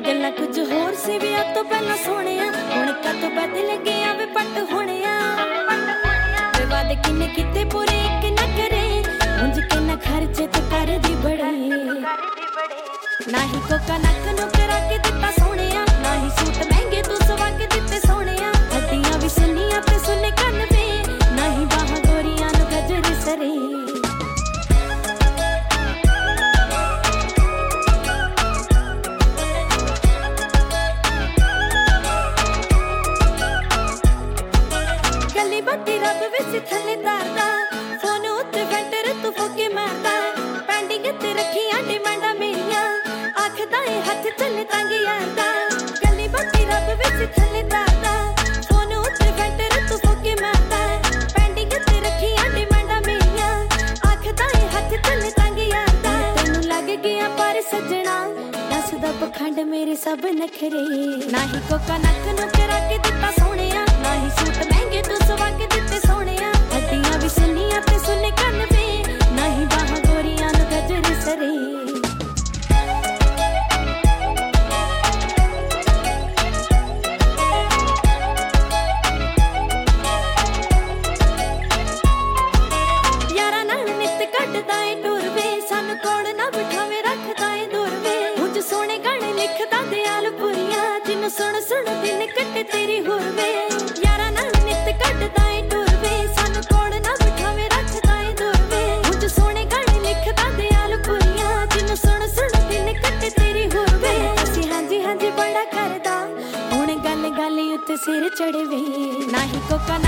ਗੱਲਾਂ ਕੁਝ ਹੋਰ ਸੀ ਵਿਆਹ ਤੋਂ ਪਹਿਲਾਂ ਸੋਹਣਿਆ, ਹੁਣ ਕਦੋਂ ਬਦਲ ਗਿਆ ਵੇ ਪੱਟ ਹੋਣਿਆ। ਵੇ ਵਾਦੇ ਕਿੰਨੇ ਕੀਤੇ ਪੂਰੇ ਇੱਕ ਨਾ ਕਰੇ, ਉਂਝ ਕਿੰਨਾ ਖਰਚੇ ਤੇ ਕਰਦੀ ਬੜੇ। ਨਾ ਹੀ ਕੋਕਾ ਨੱਕ ਨੂੰ ਕਰਾ ਕੇ ਦਿੱਤਾ ਸੋਹਣਿਆ, ਨਾ ਹੀ ਸੂਟ ਮਹਿੰਗੇ ਤੂੰ ਸਵਾ ਕੇ ਦਿੱਤੇ ਸੋਹਣਿਆ। ਹੱਡੀਆਂ ਵੀ ਸੁੰਨੀਆਂ ਤੇ ਸੁੰਨੇ ਕੰਨ ਵੇ, ਨਾ ਹੀ ਬਾਹਾਂ ਗੋਰੀਆਂ ਨੂੰ ਗਜਰੇ ਸਰੇ। ਗੱਲੀ ਬਾਤੀ ਰੱਬ ਵਿੱਚ ਥੱਲੇ ਧਰਦਾ, ਫੋਨ ਉੱਤੇ ਫੈਂਟਰ ਤੂੰ ਫੋਕੇ ਮਾਰਦਾ। ਪੈਂਡਿੰਗ ਤੇ ਰੱਖੀਆਂ ਡਿਮਾਂਡਾਂ ਮੇਰੀਆਂ, ਆਖਦਾ ਏ ਹੱਥ ਚੱਲੇ ਤੰਗ ਯਾਰਦਾ। ਗੱਲੀ ਬਾਤੀ ਰੱਬ ਵਿੱਚ ਥੱਲੇ ਧਰਦਾ, ਫੋਨ ਉੱਤੇ ਫੈਂਟਰ ਤੂੰ ਫੋਕੇ ਮਾਰਦਾ। ਪੈਂਡਿੰਗ ਤੇ ਰੱਖੀਆਂ ਡਿਮਾਂਡਾਂ ਮੇਰੀਆਂ, ਆਖਦਾ ਏ ਹੱਥ ਚੱਲੇ ਤੰਗ ਯਾਰਦਾ। ਤੈਨੂੰ ਲੱਗ ਗਿਆ ਪਰ ਸੱਜਣਾ, ਦੱਸਦਾ ਪਖੰਡ ਮੇਰੇ ਸਭ ਨਖਰੇ। ਨਾ ਹੀ ਕੋਕਾ ਨੱਕ ਨੂੰ ਕਰਾ ਕੇ ਦਿੱਤਾ ਸੋਹਣਿਆ, ਨਾ ਹੀ ਸੂਟ ਮਹਿੰਗੇ ਤੂੰ ਸਵਾ ਕੇ ਦਿੱਤੇ ਸੋਹਣਿਆ। ਹੱਡੀਆਂ ਵੀ ਸੁੰਨੀਆਂ ਤੇ ਸੁੰਨੇ ਕੰਨ ਵੇ, ਨਾ ਹੀ ਬਾਹਾਂ ਗੋਰੀਆਂ ਨੂੰ ਗਜਰੇ ਸਰੇ। ਯਾਰਾਂ ਨਾਲ ਨਿੱਤ ਕੱਢਦਾ ਏ ਟੂਰ ਵੇ, ਸਾਨੂੰ ਕੋਲ ਨਾ ਬਿਠਾਵੇ ਰੱਖਦਾ ਏ ਦੂਰ ਵੇ। ਉਂਝ ਸੋਹਣੇ ਗਾਣੇ ਲਿਖਦਾ ਦਿਆਲ ਪੁਰੀਆਂ, ਜਿਹਨੂੰ ਸੁਣ ਸੁਣ ਦਿਨ ਕੱਟੇ ਤੇਰੀ ਹੋਰ ਵੇ। ਯਾਰਾਂ ਨਾਲ ਨਿੱਤ ਕੱਢਦਾ ਏ ਟੂਰ ਵੇ, ਸਾਨੂੰ ਕੋਲ ਨਾ ਬਿਠਾਵੇ ਰੱਖਦਾ ਏ ਦੂਰ ਵੇ। ਉਂਝ ਸੋਹਣੇ ਗਾਣੇ ਲਿਖਦਾ ਦਿਆਲ ਪੁਰੀਆਂ, ਜਿਹਨੂੰ ਸੁਣ ਸੁਣ ਦਿਨ ਕੱਟੇ ਤੇਰੀ ਹੋਰ ਵੇ। ਅਸੀਂ ਹਾਂਜੀ ਹਾਂਜੀ ਬੜਾ ਕਰਦਾ, ਹੁਣ ਗੱਲ ਗੱਲ ਉੱਤੇ ਸਿਰ ਚੜਵੇ। ਨਾ ਹੀ ਕੋਕਾ